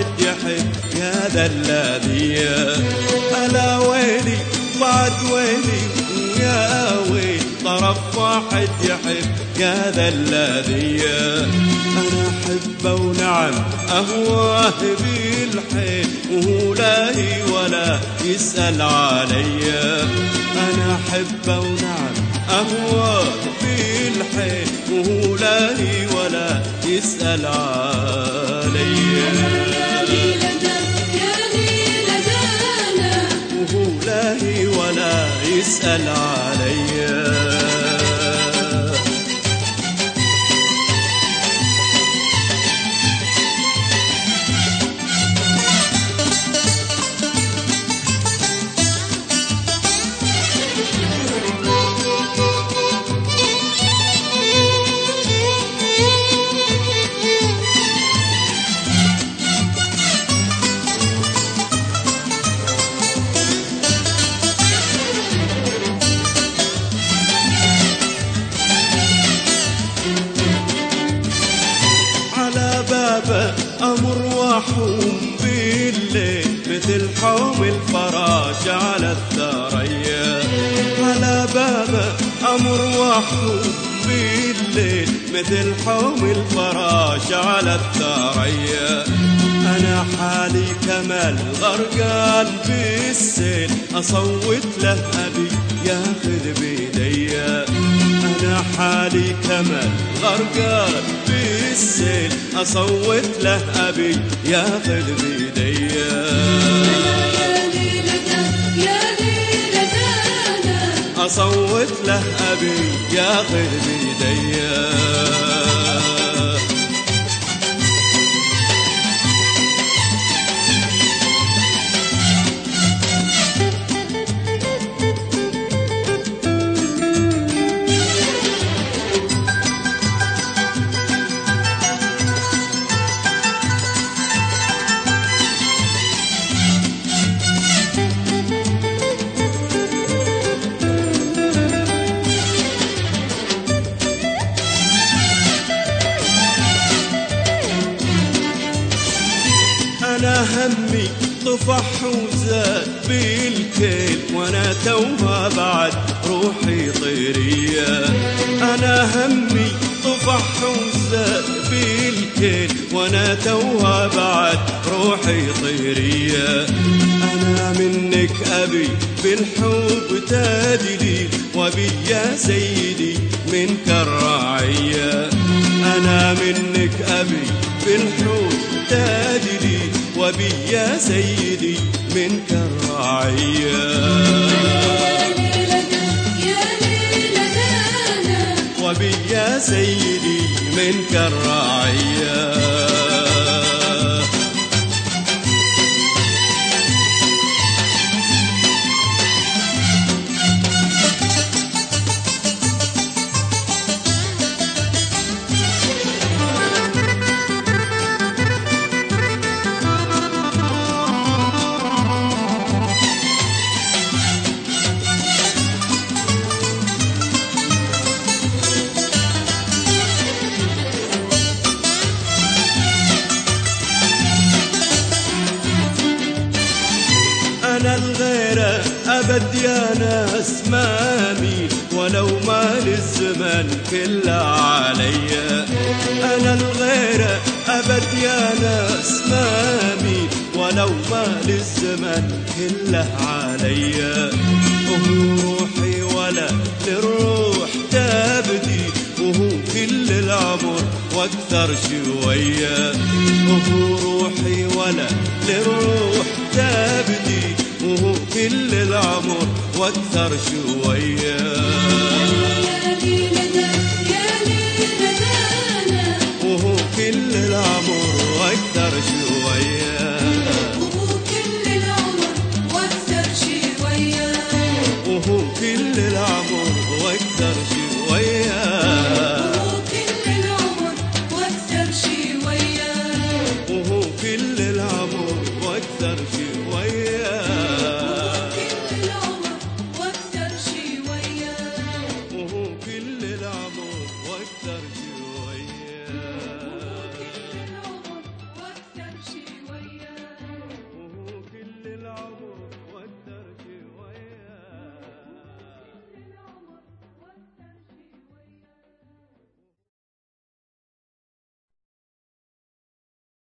يحب يا ذا الذي. ألا ويلي بعد ويلي يا ويل طرف واحد يحب يا ذا الذي. أنا أحبه ونعم أهواه بالحيل وهو لاهي ولا يسأل علي. أنا أحبه ونعم أهواه بالحيل وهو لاهي ولا يسأل علي. وهو لاهي ولا يسأل علي. أمر وحوم بالليل مثل حوم الفراش على الثريا. على بابه أمر وحوم بالليل مثل حوم الفراش على الثريا. أنا حالي كمال غرقان بالسيل أصوت له أبي ياخذ بيدي. أنا حالي كمال غرقان بالسيل أصوت له أبي ياخذ بيدي. أصوت له أبي ياخذ بيدي. أنا همي طفح وزاد بالكيل وأنا توها بعد روحي طيرية. أنا همي طفح وزاد بالكيل وأنا توها بعد روحي طيرية. أنا منك أبي بالحب تدليل وبي يا سيدي منك الرعية. أنا منك أبي بالحب تدليل وبي يا سيدي منك الرعية. وبي يا سيدي منك الرعية. أنا الغيرة أبد يا ناس ما أميل ولو مال الزمن كله عليا. أنا الغيرة أبد يا ناس ما أميل ولو مال الزمن كله عليا. وهو روحي ولا للروح تبدي وهو كل العمر واكثر شوية. وهو روحي ولا للروح تبدي وهو كل العمر واكثر شوية.